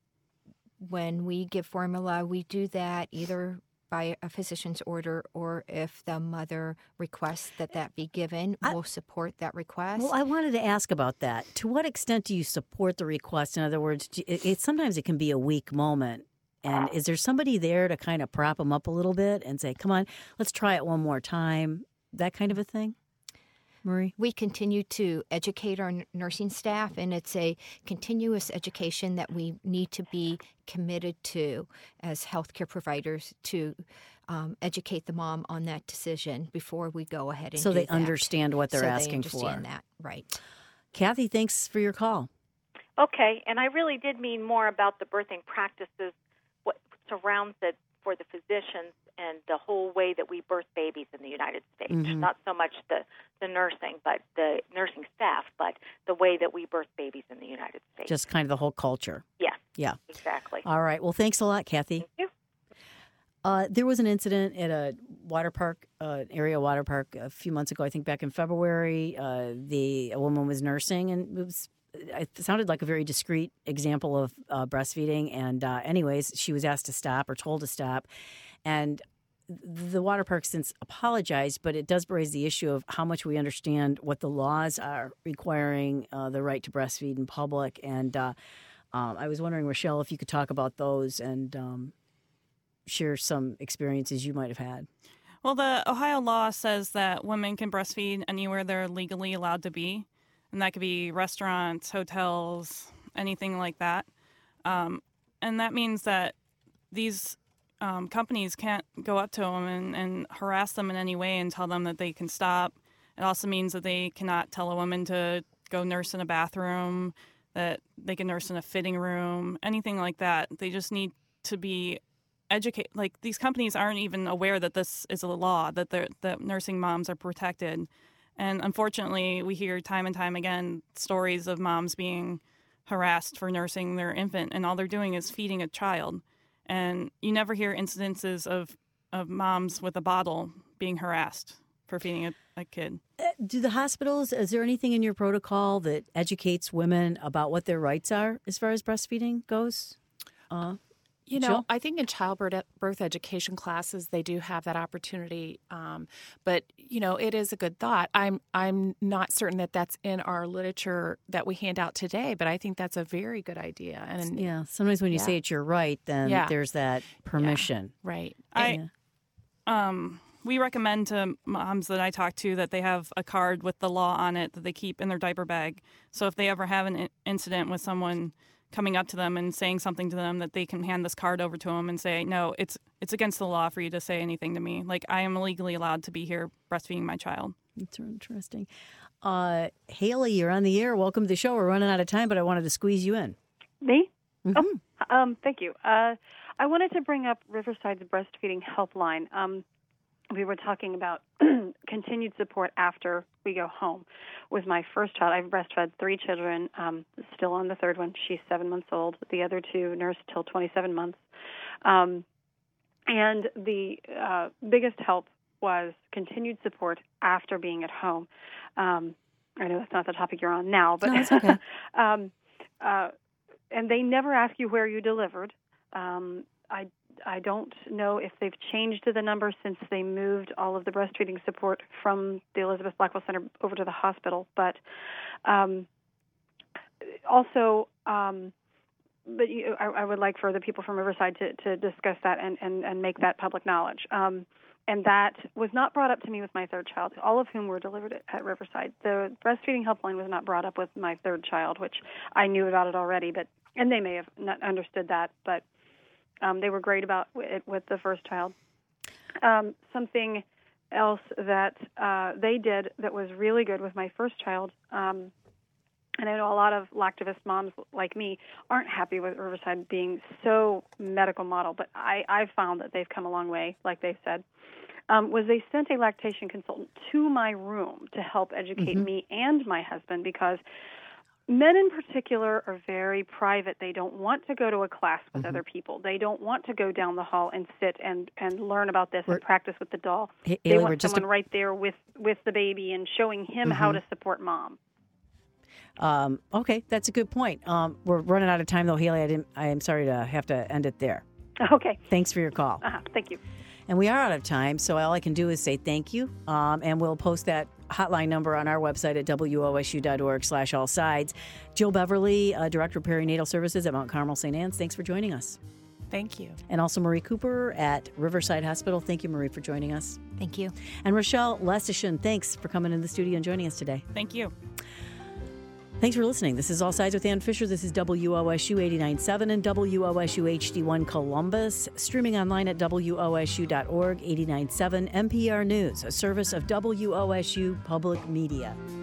when we give formula, we do that either by a physician's order or if the mother requests that that be given, I, we'll support that request. Well, I wanted to ask about that. To what extent do you support the request? In other words, it, it, sometimes it can be a weak moment. And is there somebody there to kind of prop them up a little bit and say, come on, let's try it one more time, that kind of a thing? Marie? We continue to educate our nursing staff, and it's a continuous education that we need to be committed to as healthcare providers to um, educate the mom on that decision before we go ahead and so do they that. understand what they're so asking they for. understand that, right. Kathy, thanks for your call. Okay, and I really did mean more about the birthing practices, what surrounds it for the physicians and the whole way that we birth babies in the United States. Mm-hmm. Not so much the, the nursing, but the nursing staff, but the way that we birth babies in the United States. Just kind of the whole culture. Yes. Yeah. Exactly. All right. Well, thanks a lot, Kathy. Thank you. Uh, there was an incident at a water park, uh, area water park, a few months ago. I think back in February. Uh, the a woman was nursing, and it was it sounded like a very discreet example of uh, breastfeeding. And uh, anyways, she was asked to stop or told to stop, and the water park since apologized, but it does raise the issue of how much we understand what the laws are requiring uh, the right to breastfeed in public. And uh, Um, I was wondering, Rochelle, if you could talk about those and um, share some experiences you might have had. Well, the Ohio law says that women can breastfeed anywhere they're legally allowed to be, and that could be restaurants, hotels, anything like that. Um, and that means that these um, companies can't go up to a woman and harass them in any way and tell them that they can stop. It also means that they cannot tell a woman to go nurse in a bathroom, that they can nurse in a fitting room, anything like that. They just need to be educated. Like, these companies aren't even aware that this is a law, that that nursing moms are protected. And unfortunately, we hear time and time again stories of moms being harassed for nursing their infant, and all they're doing is feeding a child. And you never hear incidences of, of moms with a bottle being harassed for feeding a, a kid. Do the hospitals, is there anything in your protocol that educates women about what their rights are as far as breastfeeding goes? Uh, you know, Jill? I think in childbirth birth education classes, they do have that opportunity. Um, but, you know, it is a good thought. I'm I'm not certain that that's in our literature that we hand out today, but I think that's a very good idea. And yeah, sometimes when you yeah. say it's your right, then yeah. there's that permission. Yeah. Right. I, um... We recommend to moms that I talk to that they have a card with the law on it that they keep in their diaper bag. So if they ever have an incident with someone coming up to them and saying something to them, that they can hand this card over to them and say, no, it's it's against the law for you to say anything to me. Like, I am legally allowed to be here breastfeeding my child. That's interesting. Uh, Haley, you're on the air. Welcome to the show. We're running out of time, but I wanted to squeeze you in. Me? Mm-hmm. Oh, um, thank you. Uh, I wanted to bring up Riverside's breastfeeding helpline. Um, we were talking about continued support after we go home. With my first child, I've breastfed three children, um, still on the third one. She's seven months old. The other two nursed till twenty-seven months. Um, and the uh, biggest help was continued support after being at home. Um, I know that's not the topic you're on now, but no, it's okay. um, uh, and they never ask you where you delivered. Um, I I don't know if they've changed the number since they moved all of the breastfeeding support from the Elizabeth Blackwell Center over to the hospital. But um, also, um, but you, I, I would like for the people from Riverside to, to discuss that and, and, and make that public knowledge. Um, and that was not brought up to me with my third child, all of whom were delivered at, at Riverside. The breastfeeding helpline was not brought up with my third child, which I knew about it already, but and they may have not understood that, but Um, they were great about it with the first child. Um, something else that uh, they did that was really good with my first child, um, and I know a lot of lactivist moms like me aren't happy with Riverside being so medical model, but I, I've found that they've come a long way, like they said, um, was they sent a lactation consultant to my room to help educate mm-hmm. me and my husband, because men in particular are very private. They don't want to go to a class with mm-hmm. other people. They don't want to go down the hall and sit and, and learn about this we're, and practice with the doll. Haley, they want someone a... right there with, with the baby and showing him mm-hmm. how to support mom. Um, okay, that's a good point. Um, we're running out of time, though, Haley. I didn't. I am sorry to have to end it there. Okay. Thanks for your call. Uh-huh. Thank you. And we are out of time, so all I can do is say thank you, um, and we'll post that hotline number on our website at W O S U dot org slash all sides. Jill Beverly, uh, Director of Perinatal Services at Mount Carmel Saint Anne's, thanks for joining us. Thank you. And also Marie Cooper at Riverside Hospital. Thank you, Marie, for joining us. Thank you. And Rochelle Lesishin, thanks for coming in the studio and joining us today. Thank you. Thanks for listening. This is All Sides with Ann Fisher. This is W O S U eighty-nine point seven and W O S U H D one Columbus. Streaming online at W O S U dot org, eighty-nine point seven N P R News, a service of W O S U Public Media.